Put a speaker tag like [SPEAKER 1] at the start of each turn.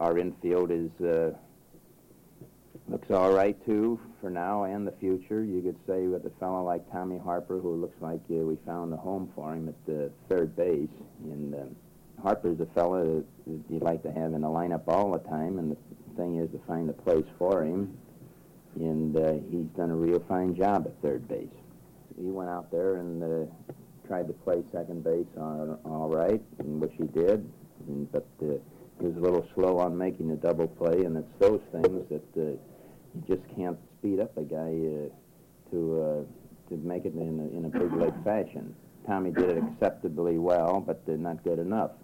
[SPEAKER 1] our infield is looks all right too for now and the future. You could say with a fellow like Tommy Harper, who looks like we found a home for him at the third base. And Harper's a fellow that you'd like to have in the lineup all the time, and the thing is to find a place for him. And he's done a real fine job at third base. He went out there and tried to play second base all right, which he did, but he was a little slow on making the double play, and it's those things that you just can't speed up a guy to make it in a big league fashion. Tommy did it acceptably well, but not good enough.